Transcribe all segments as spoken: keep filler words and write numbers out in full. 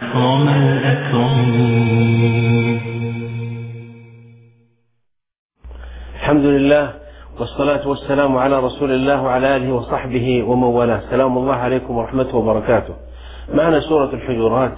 الأكرم الأكرمين. الحمد لله والصلاة والسلام على رسول الله وعلى آله وصحبه ومن والاه. سلام الله عليكم ورحمته وبركاته. معنا سورة الحجرات،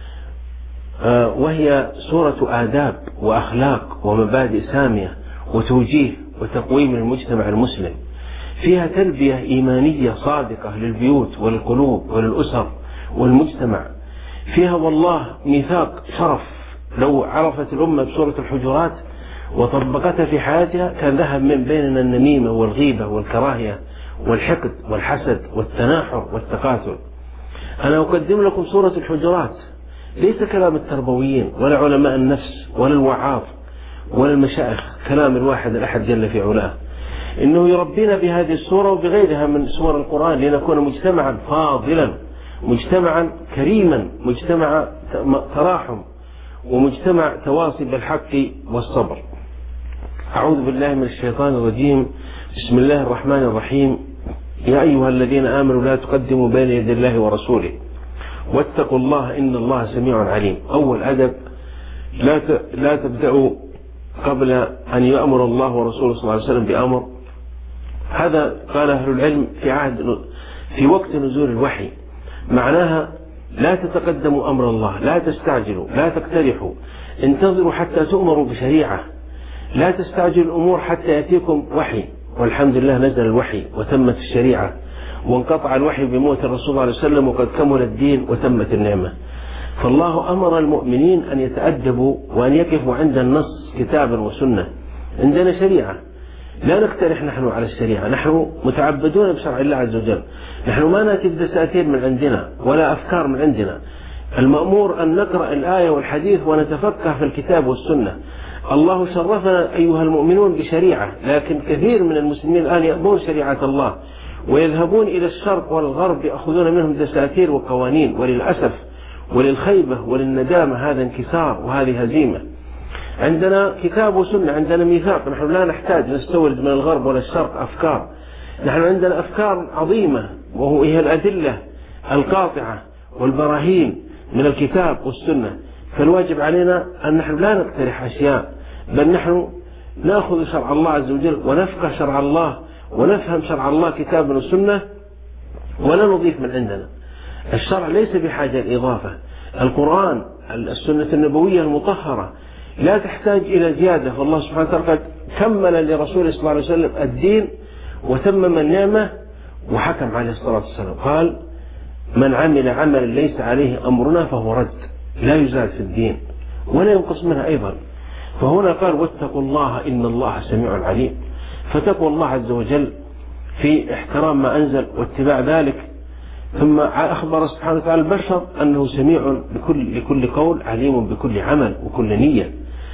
وهي سورة آداب وأخلاق ومبادئ سامية وتوجيه وتقويم المجتمع المسلم. فيها تربية إيمانية صادقة للبيوت وللقلوب وللأسر والمجتمع. فيها والله ميثاق شرف. لو عرفت الأمة بسورة الحجرات وطبقتها في حياتها كان ذهب من بيننا النميمة والغيبة والكراهية والحقد والحسد والتناحر والتقاتل. أنا أقدم لكم سورة الحجرات، ليس كلام التربويين ولا علماء النفس ولا الوعاظ ولا المشايخ، كلام الواحد الأحد جل في علاه، إنه يربينا بهذه السورة وبغيرها من سور القرآن لنكون مجتمعا فاضلا، مجتمعا كريما، مجتمع تراحم، ومجتمع تواصي بالحق والصبر. أعوذ بالله من الشيطان الرجيم. بسم الله الرحمن الرحيم. يا أيها الذين آمنوا لا تقدموا بين يدي الله ورسوله واتقوا الله إن الله سميع عليم. أول أدب، لا لا تبدأوا قبل أن يأمر الله ورسوله صلى الله عليه وسلم بأمر. هذا قال أهل العلم في عهد في وقت نزول الوحي، معناها لا تتقدموا أمر الله، لا تستعجلوا، لا تقترحوا، انتظروا حتى تؤمروا بشريعة، لا تستعجلوا الأمور حتى يأتيكم وحي. والحمد لله نزل الوحي وتمت الشريعة وانقطع الوحي بموت الرسول صلى الله عليه وسلم وقد كمل الدين وتمت النعمة. فالله أمر المؤمنين أن يتأدبوا وأن يقفوا عند النص كتابا وسنة. عندنا شريعة، لا نقترح نحن على الشريعة، نحن متعبدون بشرع الله عز وجل، نحن ما نأتي بدساتير من عندنا ولا أفكار من عندنا. المأمور أن نقرأ الآية والحديث ونتفقه في الكتاب والسنة. الله شرفنا أيها المؤمنون بشريعة، لكن كثير من المسلمين الآن يأبون شريعة الله ويذهبون إلى الشرق والغرب يأخذون منهم دساتير وقوانين، وللأسف وللخيبة وللندامة هذا انكسار وهذه هزيمة. عندنا كتاب وسنة، عندنا ميثاق، نحن لا نحتاج نستورد من الغرب ولا الشرق أفكار. نحن عندنا أفكار عظيمة وهي الأدلة القاطعة والبراهين من الكتاب والسنة. فالواجب علينا أن نحن لا نقترح أشياء، بل نحن نأخذ شرع الله عز وجل ونفقه شرع الله ونفهم شرع الله كتابا وسنة ولا نضيف من عندنا. الشرع ليس بحاجة لإضافة. القرآن السنة النبوية المطهرة لا تحتاج إلى زيادة، فالله سبحانه وتعالى قد كمل لرسوله صلى الله عليه وسلم الدين وتمم النعمة وحكم عليه الصلاة والسلام، قال من عمل عملا ليس عليه أمرنا فهو رد، لا يزاد في الدين ولا ينقص منها أيضا. فهنا قال واتقوا الله إن الله سميع عليم. فتقوى الله عز وجل في احترام ما أنزل واتباع ذلك. ثم أخبر سبحانه وتعالى البشر أنه سميع بكل لكل قول، عليم بكل عمل وكل نية.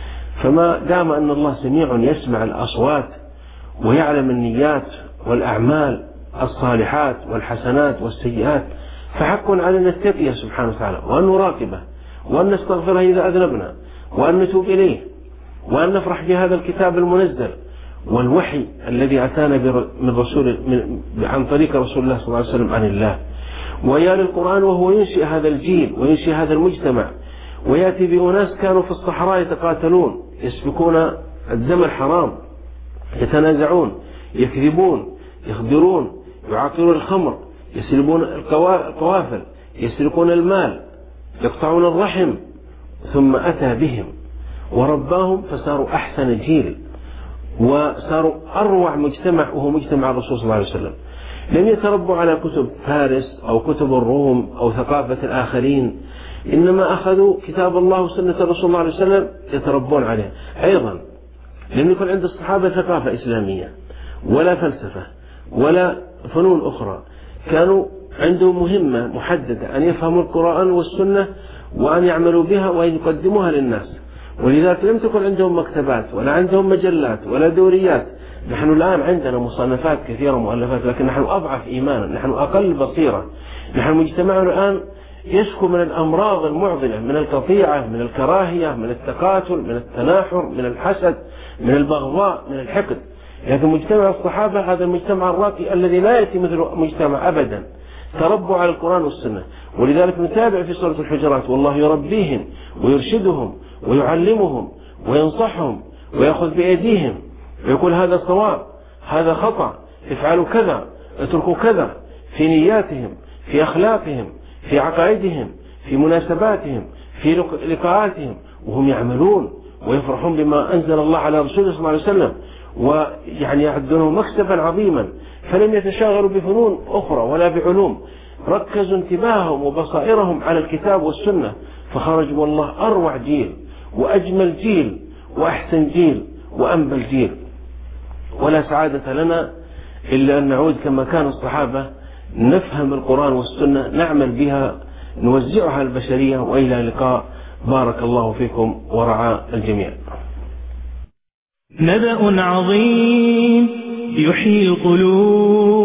فما دام أن الله سميع يسمع الأصوات ويعلم النيات والأعمال الصالحات والحسنات والسيئات، فحق علينا التقية سبحانه وتعالى وأن نراقبه وأن نستغفره إذا أذنبنا وأن نتوب إليه وأن نفرح بهذا الكتاب المنزل والوحي الذي أتانا من رسول من عن طريق رسول الله صلى الله عليه وسلم عن الله. ويا للقرآن وهو ينشئ هذا الجيل وينشئ هذا المجتمع، ويأتي بأناس كانوا في الصحراء يتقاتلون يسفكون الدم الحرام، يتنازعون، يكذبون، يخدرون، يعاقرون الخمر، يسلبون القوافل، يسرقون المال، يقطعون الرحم. ثم أتى بهم ورباهم فصاروا أحسن جيل وصاروا أروع مجتمع، وهو مجتمع الرسول صلى الله عليه وسلم. لم يتربوا على كتب فارس أو كتب الروم أو ثقافة الآخرين، إنما أخذوا كتاب الله وسنة الرسول صلى الله عليه وسلم يتربون عليها. أيضا لم يكن عند الصحابة ثقافة إسلامية ولا فلسفة ولا فنون أخرى، كانوا عندهم مهمة محددة أن يفهموا القرآن والسنة وأن يعملوا بها وأن يقدموها للناس. ولذلك لم تكن عندهم مكتبات ولا عندهم مجلات ولا دوريات. نحن الآن عندنا مصنفات كثيرة مؤلفات، لكن نحن أضعف إيمانا، نحن أقل بصيرة. نحن مجتمعنا الآن يشكو من الأمراض المعضلة، من القطيعة، من الكراهية، من التقاتل، من التناحر، من الحسد، من البغضاء، من الحقد. لكن مجتمع الصحابة هذا المجتمع الراقي الذي لا يأتي مثل مجتمع أبدا. تربوا على القرآن والسنة. ولذلك نتابع في سورة الحجرات: والله يربيهم ويرشدهم ويعلمهم وينصحهم ويأخذ بأيديهم ويقول هذا صواب، هذا خطأ، افعلوا كذا، اتركوا كذا، في نياتهم، في أخلاقهم، في عقائدهم، في مناسباتهم، في لقاءاتهم، وهم يعملون ويفرحون بما أنزل الله على رسوله صلى الله عليه وسلم، ويعني يعدونه مكسبا عظيما. فلم يتشاغلوا بفنون أخرى ولا بعلوم، ركزوا انتباههم وبصائرهم على الكتاب والسنة، فخرجوا والله أروع جيل وأجمل جيل وأحسن جيل وأنبل جيل. ولا سعادة لنا إلا أن نعود كما كان الصحابة، نفهم القرآن والسنة، نعمل بها، نوزعها على البشرية. وإلى لقاء، بارك الله فيكم ورعى الجميع. نبأ عظيم يحيي القلوب